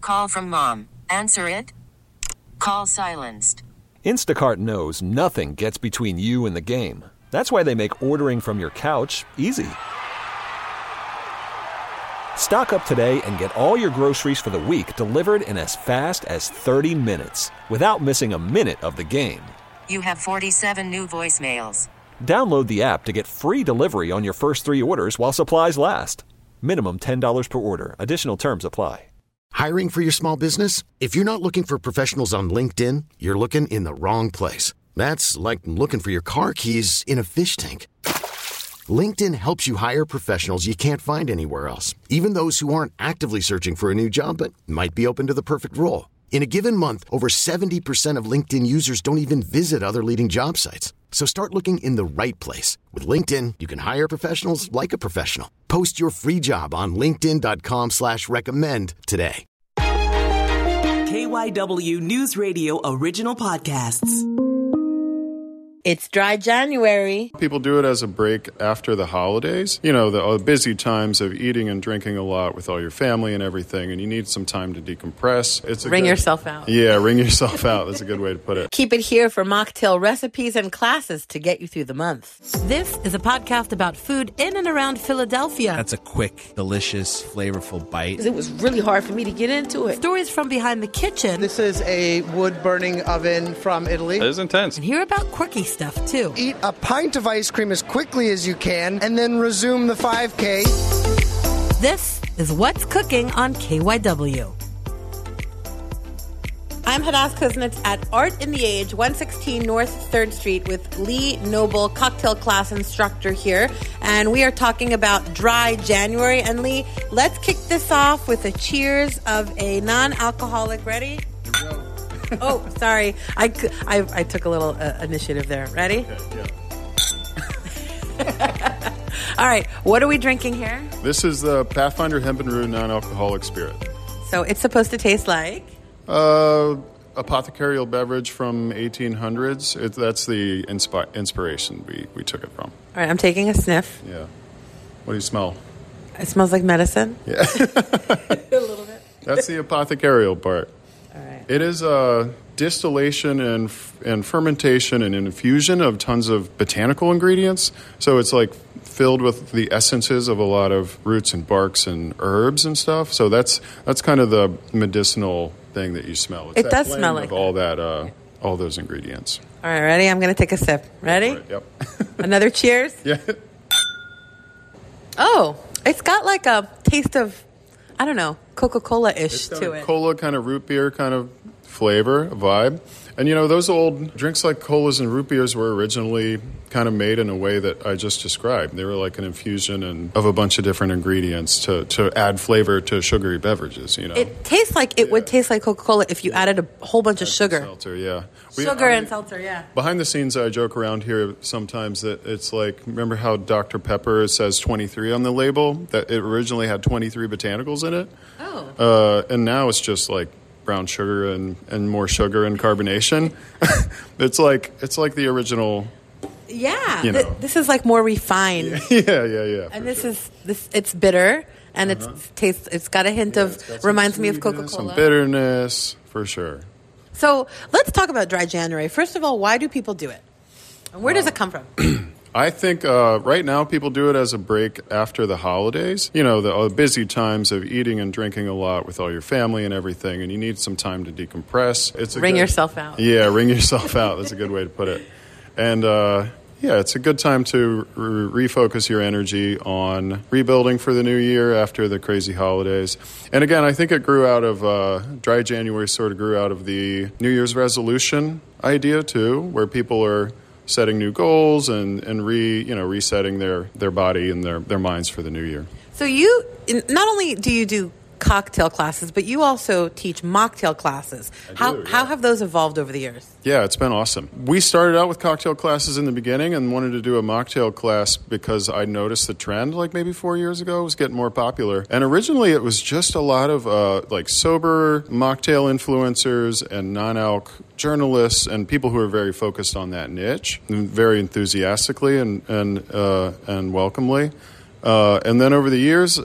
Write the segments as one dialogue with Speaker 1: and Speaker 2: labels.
Speaker 1: Call from mom. Answer it. Call silenced.
Speaker 2: Instacart knows nothing gets between you and the game. That's why they make ordering from your couch easy. Stock up today and get all your groceries for the week delivered in as fast as 30 minutes without missing a minute of the game.
Speaker 1: You have 47 new voicemails.
Speaker 2: Download the app to get free delivery on your first 3 orders while supplies last. Minimum $10 per order. Additional terms apply.
Speaker 3: Hiring for your small business? If you're not looking for professionals on LinkedIn, you're looking in the wrong place. That's like looking for your car keys in a fish tank. LinkedIn helps you hire professionals you can't find anywhere else, even those who aren't actively searching for a new job but might be open to the perfect role. In a given month, over 70% of LinkedIn users don't even visit other leading job sites. So start looking in the right place. With LinkedIn, you can hire professionals like a professional. Post your free job on linkedin.com/recommend today.
Speaker 4: KYW News Radio original podcasts.
Speaker 5: It's dry January.
Speaker 6: People do it as a break after the holidays. You know, the busy times of eating and drinking a lot with all your family and everything, and you need some time to decompress.
Speaker 5: Ring yourself out.
Speaker 6: Yeah, ring yourself out. That's a good way to put it.
Speaker 5: Keep it here for mocktail recipes and classes to get you through the month. This is a podcast about food in and around Philadelphia.
Speaker 7: That's a quick, delicious, flavorful bite.
Speaker 5: It was really hard for me to get into it. Stories from behind the kitchen.
Speaker 8: This is a wood-burning oven from Italy.
Speaker 6: It is intense.
Speaker 5: And hear about quirky stuff, too.
Speaker 8: Eat a pint of ice cream as quickly as you can, and then resume the 5K.
Speaker 5: This is What's Cooking on KYW. I'm Hadas Kuznets at Art in the Age, 116 North 3rd Street with Lee Noble, cocktail class instructor here. And we are talking about dry January. And Lee, let's kick this off with a cheers of a non-alcoholic. Ready? Oh, sorry. I took a little initiative there. Ready?
Speaker 6: Okay,
Speaker 5: yeah. All right. What are we drinking here?
Speaker 6: This is the Pathfinder Hemp and Rue non-alcoholic spirit.
Speaker 5: So it's supposed to taste like?
Speaker 6: Apothecarial beverage from 1800s. That's the inspiration we took it from.
Speaker 5: All right. I'm taking a sniff.
Speaker 6: Yeah. What do you smell?
Speaker 5: It smells like medicine.
Speaker 6: Yeah.
Speaker 5: A little bit.
Speaker 6: That's the apothecarial part.
Speaker 5: All right.
Speaker 6: It is a distillation and fermentation and infusion of tons of botanical ingredients. So it's like filled with the essences of a lot of roots and barks and herbs and stuff. So that's kind of the medicinal thing that you smell. It's
Speaker 5: it does smell like
Speaker 6: all that, all those ingredients.
Speaker 5: All right, ready? I'm going to take a sip. Ready?
Speaker 6: Right, yep.
Speaker 5: Another cheers?
Speaker 6: Yeah.
Speaker 5: Oh, it's got like a taste of, I don't know, Coca-Cola-ish to it.
Speaker 6: Cola kind of root beer kind of flavor, vibe. And, you know, those old drinks like colas and root beers were originally kind of made in a way that I just described. They were like an infusion of a bunch of different ingredients to add flavor to sugary beverages, you know.
Speaker 5: It tastes like it would taste like Coca-Cola if you added a whole bunch of sugar.
Speaker 6: Seltzer, yeah.
Speaker 5: And seltzer, yeah.
Speaker 6: Behind the scenes, I joke around here sometimes that it's like, remember how Dr. Pepper says 23 on the label? That it originally had 23 botanicals in it?
Speaker 5: Oh.
Speaker 6: And now it's just like brown sugar and more sugar and carbonation. It's like the original.
Speaker 5: Yeah,
Speaker 6: you know.
Speaker 5: This is like more refined.
Speaker 6: Yeah.
Speaker 5: And it's bitter, and it's got a hint of reminds me of Coca-Cola.
Speaker 6: Some bitterness for sure.
Speaker 5: So let's talk about dry January. First of all, why do people do it? And where does it come from?
Speaker 6: I think right now people do it as a break after the holidays. You know, the busy times of eating and drinking a lot with all your family and everything, and you need some time to decompress.
Speaker 5: Ring yourself out.
Speaker 6: Yeah, ring yourself out. That's a good way to put it. And it's a good time to refocus your energy on rebuilding for the new year after the crazy holidays. And again, I think it grew out of dry January. Sort of grew out of the New Year's resolution idea too, where people are setting new goals and resetting their body and their minds for the new year.
Speaker 5: So you not only do you do cocktail classes, but you also teach mocktail classes. How have those evolved over the years?
Speaker 6: Yeah, it's been awesome. We started out with cocktail classes in the beginning and wanted to do a mocktail class because I noticed the trend like maybe 4 years ago was getting more popular. And originally it was just a lot of like sober mocktail influencers and non-alc journalists and people who are very focused on that niche, very enthusiastically and welcomely. And then over the years,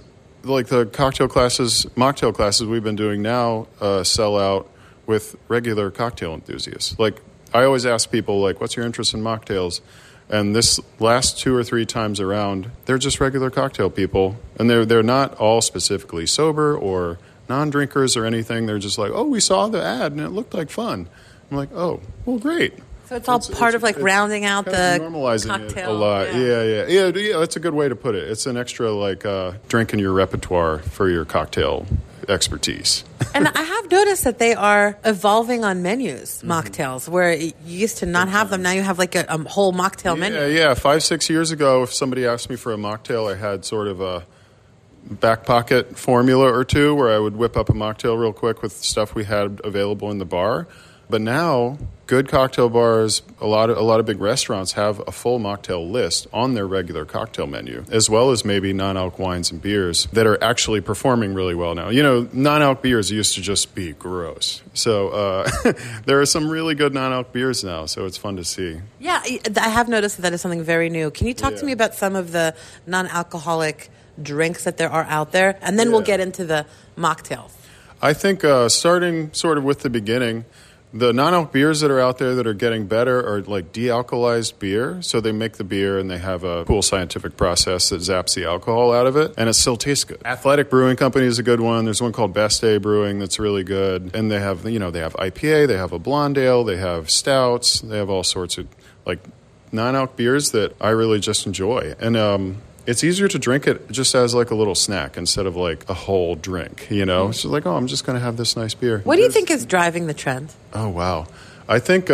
Speaker 6: like the mocktail classes we've been doing now sell out with regular cocktail enthusiasts. Like, I always ask people, like, what's your interest in mocktails? And this last 2 or 3 times around, they're just regular cocktail people. And they're not all specifically sober or non-drinkers or anything. They're just like, oh, we saw the ad and it looked like fun. I'm like, oh, well, great.
Speaker 5: So it's all part of like rounding out the
Speaker 6: normalizing
Speaker 5: cocktail.
Speaker 6: It a lot. Yeah. That's a good way to put it. It's an extra like drink in your repertoire for your cocktail expertise.
Speaker 5: And I have noticed that they are evolving on menus, mocktails, where you used to not have them. Now you have like a whole mocktail menu.
Speaker 6: Yeah. 5-6 years ago, if somebody asked me for a mocktail, I had sort of a back pocket formula or two where I would whip up a mocktail real quick with stuff we had available in the bar. But now, good cocktail bars, a lot of big restaurants have a full mocktail list on their regular cocktail menu, as well as maybe non-alc wines and beers that are actually performing really well now. You know, non-alc beers used to just be gross. So there are some really good non-alc beers now, so it's fun to see.
Speaker 5: Yeah, I have noticed that is something very new. Can you talk to me about some of the non-alcoholic drinks that there are out there? And then we'll get into the mocktails. I
Speaker 6: think starting sort of with the beginning, the non-alc beers that are out there that are getting better are like de-alkalized beer. So they make the beer and they have a cool scientific process that zaps the alcohol out of it, and it still tastes good. Athletic Brewing Company is a good one. There's one called Best Day Brewing that's really good. And they have IPA, they have a blonde ale, they have stouts, they have all sorts of like non-alc beers that I really just enjoy. And it's easier to drink it just as like a little snack instead of like a whole drink, you know? It's just like, oh, I'm just going to have this nice beer.
Speaker 5: What do you think is driving the trend?
Speaker 6: Oh, wow. I think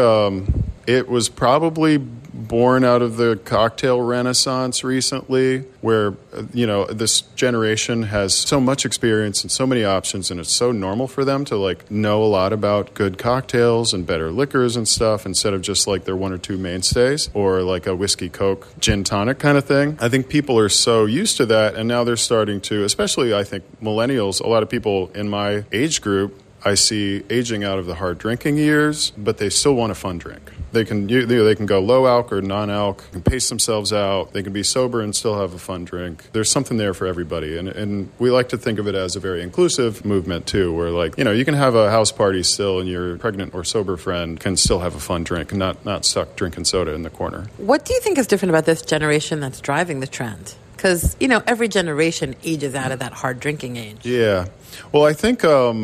Speaker 6: it was probably born out of the cocktail renaissance recently, where, you know, this generation has so much experience and so many options, and it's so normal for them to, like, know a lot about good cocktails and better liquors and stuff instead of just, like, their 1 or 2 mainstays or, like, a whiskey, Coke, gin tonic kind of thing. I think people are so used to that, and now they're starting to, especially, I think, millennials, a lot of people in my age group, I see aging out of the hard drinking years, but they still want a fun drink. They can go low alc or non-alc, can pace themselves out, they can be sober and still have a fun drink. There's something there for everybody, and we like to think of it as a very inclusive movement too, where like, you know, you can have a house party still and your pregnant or sober friend can still have a fun drink and not stuck drinking soda in the corner. What
Speaker 5: do you think is different about this generation that's driving the trend? Because, you know, every generation ages out of that hard drinking age.
Speaker 6: Yeah. Well, I think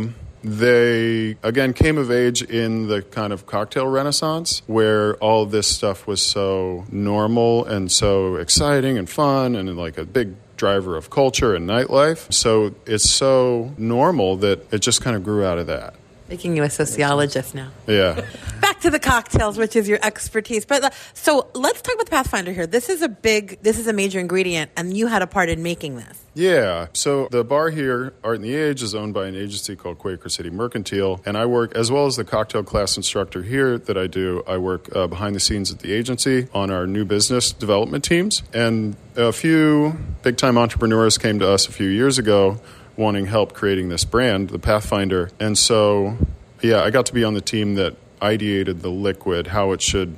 Speaker 6: they, again, came of age in the kind of cocktail renaissance where all of this stuff was so normal and so exciting and fun and like a big driver of culture and nightlife. So it's so normal that it just kind of grew out of that.
Speaker 5: Making you a sociologist now.
Speaker 6: Yeah.
Speaker 5: Back to the cocktails, which is your expertise. But so let's talk about the Pathfinder here. This is a major ingredient, and you had a part in making this.
Speaker 6: Yeah. So the bar here, Art in the Age, is owned by an agency called Quaker City Mercantile. And I work, as well as the cocktail class instructor here that I do, I work behind the scenes at the agency on our new business development teams. And a few big-time entrepreneurs came to us a few years ago wanting help creating this brand, the Pathfinder. And so, yeah, I got to be on the team that ideated the liquid, how it should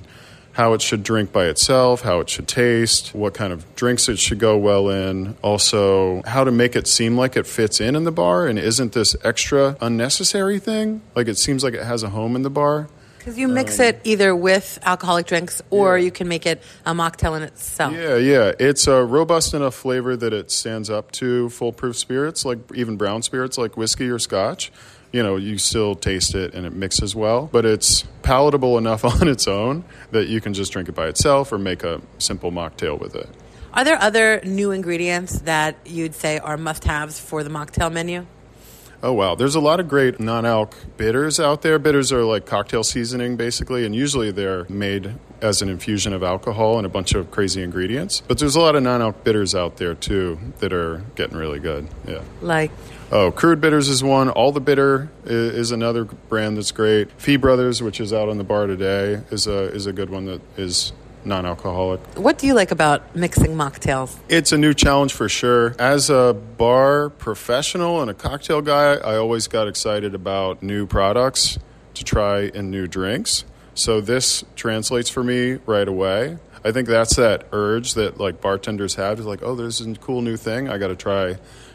Speaker 6: drink by itself, how it should taste, what kind of drinks it should go well in, also how to make it seem like it fits in the bar and isn't this extra unnecessary thing. Like it seems like it has a home in the bar.
Speaker 5: Because you mix it either with alcoholic drinks or you can make it a mocktail in itself.
Speaker 6: Yeah. It's a robust enough flavor that it stands up to full-proof spirits, like even brown spirits like whiskey or scotch. You know, you still taste it and it mixes well, but it's palatable enough on its own that you can just drink it by itself or make a simple mocktail with it.
Speaker 5: Are there other new ingredients that you'd say are must-haves for the mocktail menu?
Speaker 6: Oh, wow. There's a lot of great non-alc bitters out there. Bitters are like cocktail seasoning, basically, and usually they're made as an infusion of alcohol and a bunch of crazy ingredients. But there's a lot of non-alc bitters out there, too, that are getting really good. Yeah.
Speaker 5: Like?
Speaker 6: Oh, Crude Bitters is one. All the Bitter is another brand that's great. Fee Brothers, which is out on the bar today, is a good one that is non-alcoholic.
Speaker 5: What do you like about mixing mocktails?
Speaker 6: It's a new challenge for sure. As a bar professional and a cocktail guy, I always got excited about new products to try in new drinks. So this translates for me right away. I think that's that urge that like bartenders have. Is like, oh, there's a cool new thing. I got to try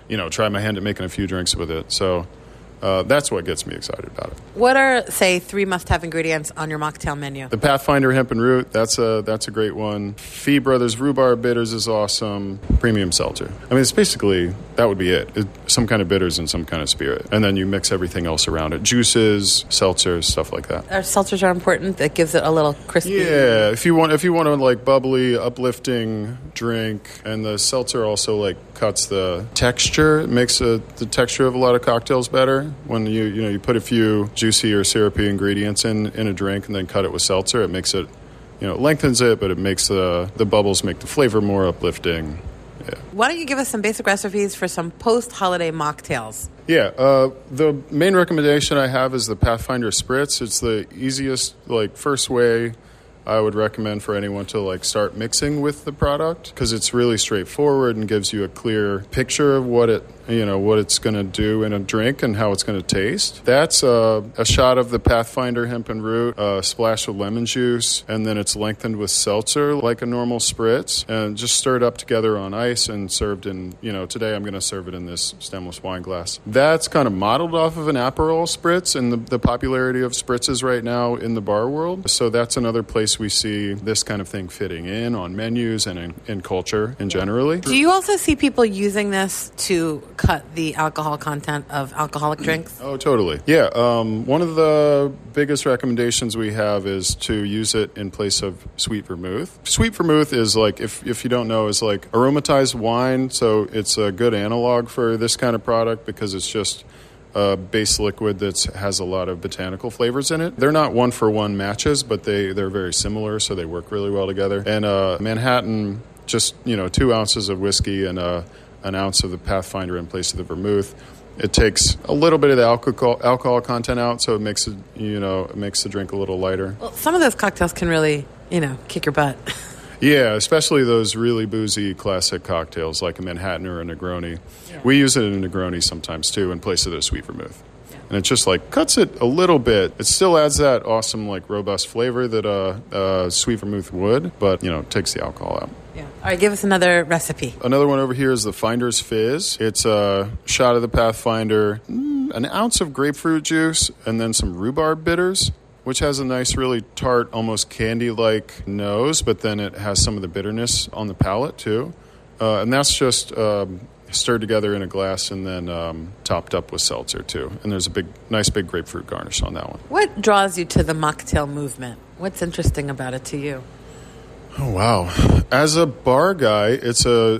Speaker 6: try my hand at making a few drinks with it. So that's what gets me excited about it.
Speaker 5: What are, say, 3 must-have ingredients on your mocktail menu?
Speaker 6: The Pathfinder Hemp and Root, that's a great one. Fee Brothers Rhubarb Bitters is awesome. Premium Seltzer. I mean, it's basically, that would be it. Some kind of bitters and some kind of spirit. And then you mix everything else around it. Juices, seltzers, stuff like that.
Speaker 5: Our seltzers are important. That gives it a little crispy.
Speaker 6: Yeah, if you want a like bubbly, uplifting drink, and the seltzer also like cuts the texture. It makes the texture of a lot of cocktails better. When you put a few juicy or syrupy ingredients in a drink and then cut it with seltzer, it makes it, it lengthens it, but it makes the bubbles make the flavor more uplifting. Yeah.
Speaker 5: Why don't you give us some basic recipes for some post-holiday mocktails?
Speaker 6: Yeah, the main recommendation I have is the Pathfinder Spritz. It's the easiest, first way I would recommend for anyone to start mixing with the product, because it's really straightforward and gives you a clear picture of what it's going to do in a drink and how it's going to taste. That's a shot of the Pathfinder Hemp and Root, a splash of lemon juice, and then it's lengthened with seltzer like a normal spritz, and just stirred up together on ice and served in, today I'm going to serve it in this stemless wine glass. That's kind of modeled off of an Aperol spritz and the popularity of spritzes right now in the bar world. So that's another place we see this kind of thing fitting in on menus and in culture in generally.
Speaker 5: Do you also see people using this to cut the alcohol content of alcoholic drinks?
Speaker 6: Oh, totally. Yeah. One of the biggest recommendations we have is to use it in place of sweet vermouth. Sweet vermouth is if you don't know, is like aromatized wine. So it's a good analog for this kind of product because it's just a base liquid that has a lot of botanical flavors in it. They're not one-for-one matches, but they're very similar, so they work really well together. And Manhattan, just 2 ounces of whiskey and an ounce of the Pathfinder in place of the vermouth. It takes a little bit of the alcohol content out, so it makes it it makes the drink a little lighter.
Speaker 5: Well, some of those cocktails can really kick your butt.
Speaker 6: Yeah, especially those really boozy classic cocktails like a Manhattan or a Negroni. Yeah. We use it in a Negroni sometimes too in place of the sweet vermouth. Yeah. And it just cuts it a little bit. It still adds that awesome robust flavor that sweet vermouth would, but takes the alcohol out.
Speaker 5: Yeah. All right, give us another recipe.
Speaker 6: Another one over here is the Finder's Fizz. It's a shot of the Pathfinder, an ounce of grapefruit juice, and then some rhubarb bitters, which has a nice, really tart, almost candy-like nose, but then it has some of the bitterness on the palate, too. And that's just stirred together in a glass and then topped up with seltzer, too. And there's a nice big grapefruit garnish on that one.
Speaker 5: What draws you to the mocktail movement? What's interesting about it to you?
Speaker 6: Oh, wow. As a bar guy, it's like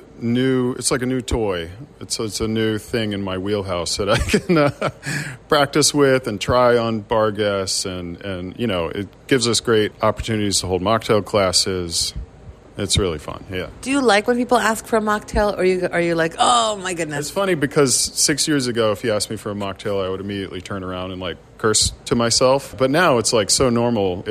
Speaker 6: a new toy. It's a new thing in my wheelhouse that I can practice with and try on bar guests. And it gives us great opportunities to hold mocktail classes. It's really fun, yeah.
Speaker 5: Do you like when people ask for a mocktail, or are you like, oh, my goodness?
Speaker 6: It's funny because 6 years ago, if you asked me for a mocktail, I would immediately turn around and curse to myself. But now it's so normal.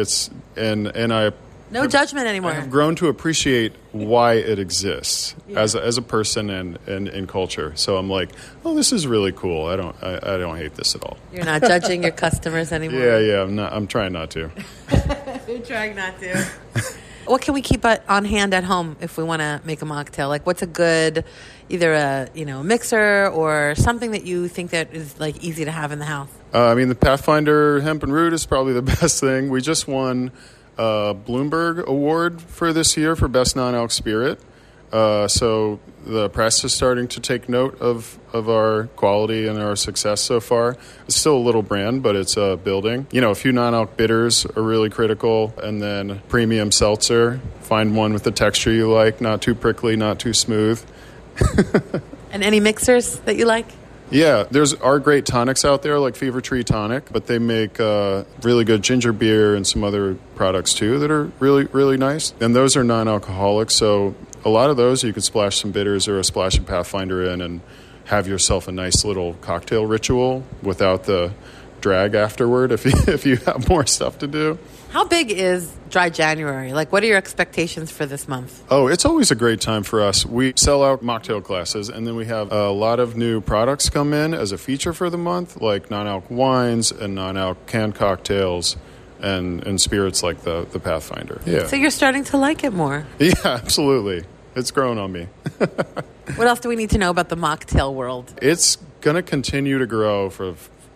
Speaker 5: No judgment anymore.
Speaker 6: I've grown to appreciate why it exists as a person and in culture. So I'm like, oh, this is really cool. I don't hate this at all.
Speaker 5: You're not judging your customers anymore.
Speaker 6: Yeah. I'm trying not to.
Speaker 5: You're trying not to. What can we keep on hand at home if we want to make a mocktail? What's a good, either a mixer or something that you think that is easy to have in the house?
Speaker 6: The Pathfinder Hemp and Root is probably the best thing. We just won Bloomberg Award for this year for Best Non-Alc Spirit. So the press is starting to take note of our quality and our success so far. It's still a little brand, but it's building. A few non-alc bitters are really critical, and then premium seltzer. Find one with the texture you like, not too prickly, not too smooth.
Speaker 5: And any mixers that you like?
Speaker 6: Yeah, there's great tonics out there like Fever Tree Tonic, but they make really good ginger beer and some other products too that are really, really nice. And those are non-alcoholic, so a lot of those you could splash some bitters or a splash of Pathfinder in and have yourself a nice little cocktail ritual without the drag afterward if you have more stuff to do.
Speaker 5: How big is Dry January? What are your expectations for this month?
Speaker 6: Oh, it's always a great time for us. We sell out mocktail classes, and then we have a lot of new products come in as a feature for the month, like non-alc wines and non-alc canned cocktails and spirits like the Pathfinder. Yeah.
Speaker 5: So you're starting to like it more.
Speaker 6: Yeah, absolutely. It's grown on me.
Speaker 5: What else do we need to know about the mocktail world?
Speaker 6: It's going to continue to grow for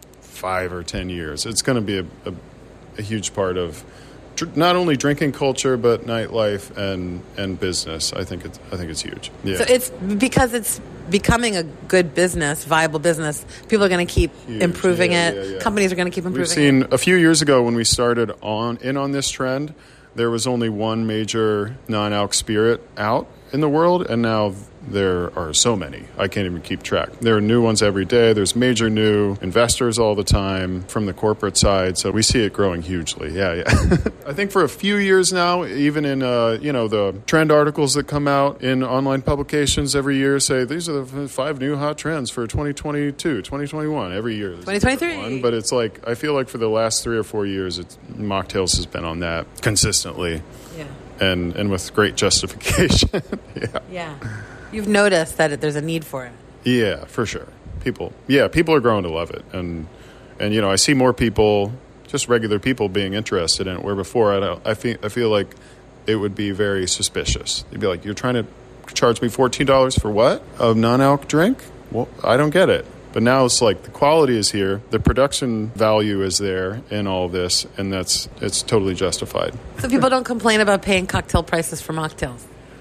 Speaker 6: 5 or 10 years. It's going to be a huge part of not only drinking culture but nightlife and business. I think it's huge. Yeah.
Speaker 5: So it's because it's becoming a good business, viable business. People are going to keep improving it. Yeah. Companies are going to keep improving it.
Speaker 6: We've seen a few years ago when we started on this trend, there was only one major non-alc spirit out in the world, and now there are so many. I can't even keep track. There are new ones every day. There's major new investors all the time from the corporate side, so we see it growing hugely. Yeah. I think for a few years now, even in the trend articles that come out in online publications every year say these are the 5 new hot trends for 2022, 2021. Every year,
Speaker 5: 2023.
Speaker 6: But it's like I feel like for the last 3 or 4 years, mocktails has been on that consistently.
Speaker 5: Yeah.
Speaker 6: And with great justification.
Speaker 5: Yeah. You've noticed that there's a need for it.
Speaker 6: Yeah, for sure. People are growing to love it. And I see more people, just regular people, being interested in it, where before I feel like it would be very suspicious. They'd be like, you're trying to charge me $14 for what? A non-alc drink? Well, I don't get it. But now it's like the quality is here, the production value is there in all this, and it's totally justified.
Speaker 5: So people don't complain about paying cocktail prices for mocktails?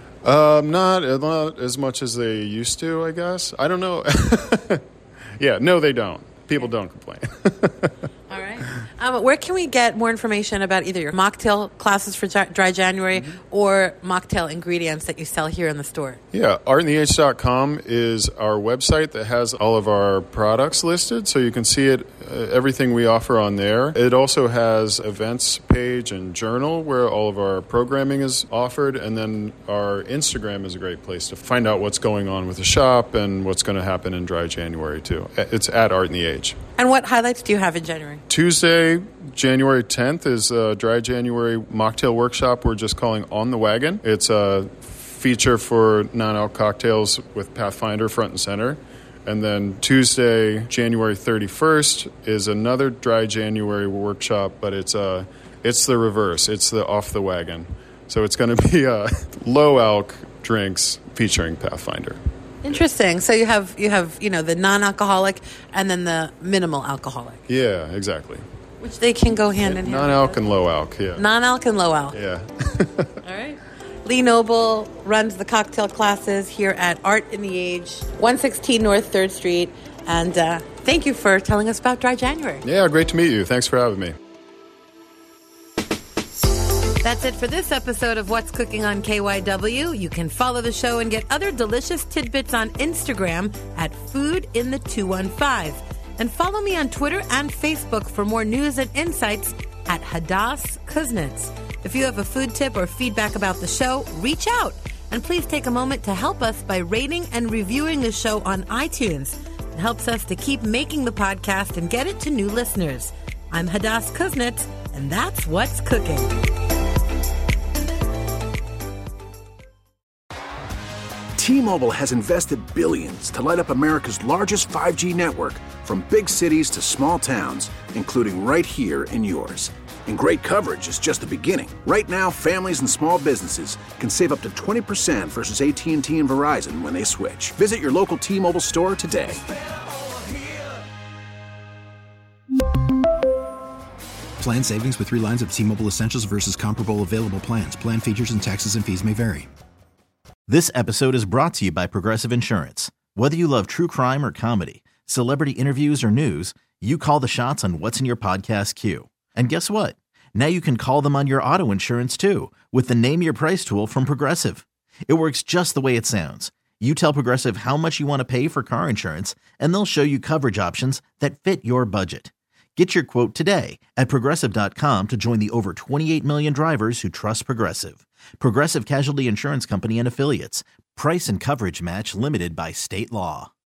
Speaker 6: Not as much as they used to, I guess. I don't know. Yeah, no, they don't. People don't complain.
Speaker 5: All right. Where can we get more information about either your mocktail classes for Dry January or mocktail ingredients that you sell here in the store?
Speaker 6: Yeah, artintheage.com is our website that has all of our products listed, so you can see it, everything we offer on there. It also has events page and journal where all of our programming is offered, and then our Instagram is a great place to find out what's going on with the shop and what's going to happen in Dry January too. It's at Art in the Age.
Speaker 5: And what highlights do you have in January?
Speaker 6: Tuesday, January 10th is a Dry January mocktail workshop we're just calling On the Wagon. It's a feature for non-alc cocktails with Pathfinder front and center. And then Tuesday, January 31st is another Dry January workshop, but it's the reverse. It's the Off the Wagon. So it's going to be low-alc drinks featuring Pathfinder.
Speaker 5: Interesting. So you have the non-alcoholic and then the minimal alcoholic.
Speaker 6: Yeah, exactly.
Speaker 5: Which they can go hand in hand.
Speaker 6: Non-alc and low-alc, yeah.
Speaker 5: Non-alc and low-alc.
Speaker 6: Yeah.
Speaker 5: All right. Lee Noble runs the cocktail classes here at Art in the Age, 116 North 3rd Street. And thank you for telling us about Dry January.
Speaker 6: Yeah, great to meet you. Thanks for having me.
Speaker 5: That's it for this episode of What's Cooking on KYW. You can follow the show and get other delicious tidbits on Instagram at foodinthe215. And follow me on Twitter and Facebook for more news and insights at Hadass Kuznets. If you have a food tip or feedback about the show, reach out. And please take a moment to help us by rating and reviewing the show on iTunes. It helps us to keep making the podcast and get it to new listeners. I'm Hadass Kuznets, and that's What's Cooking.
Speaker 9: T-Mobile has invested billions to light up America's largest 5G network, from big cities to small towns, including right here in yours. And great coverage is just the beginning. Right now, families and small businesses can save up to 20% versus AT&T and Verizon when they switch. Visit your local T-Mobile store today.
Speaker 10: Plan savings with 3 lines of T-Mobile Essentials versus comparable available plans. Plan features and taxes and fees may vary.
Speaker 11: This episode is brought to you by Progressive Insurance. Whether you love true crime or comedy, celebrity interviews or news, you call the shots on what's in your podcast queue. And guess what? Now you can call them on your auto insurance too with the Name Your Price tool from Progressive. It works just the way it sounds. You tell Progressive how much you want to pay for car insurance, and they'll show you coverage options that fit your budget. Get your quote today at Progressive.com to join the over 28 million drivers who trust Progressive. Progressive Casualty Insurance Company and Affiliates. Price and coverage match limited by state law.